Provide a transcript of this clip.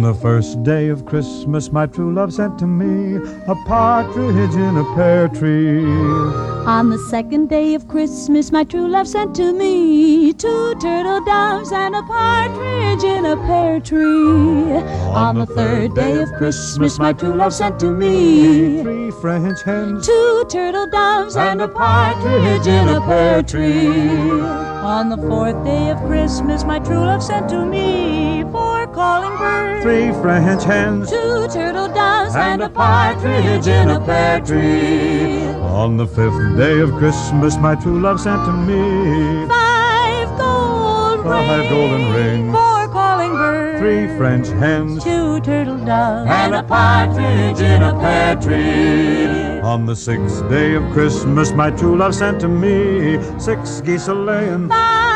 the first day of Christmas, my true love sent to me a partridge in a pear tree. On the second day of Christmas, my true love sent to me 2 turtle doves and a partridge in a pear tree. On the third day of Christmas, my true love sent to me 3 French hens, 2 turtle doves and a partridge in a pear tree. On the fourth day of Christmas, my true love sent to me 4 calling birds, 3 French hens, 2 turtle doves and a partridge in a pear tree. On the 5th day of Christmas, my true love sent to me 5 golden rings, 4 calling birds, 3 French hens, 2 turtle doves and a partridge in a pear tree. On the 6th day of Christmas, my true love sent to me 6 geese a-laying,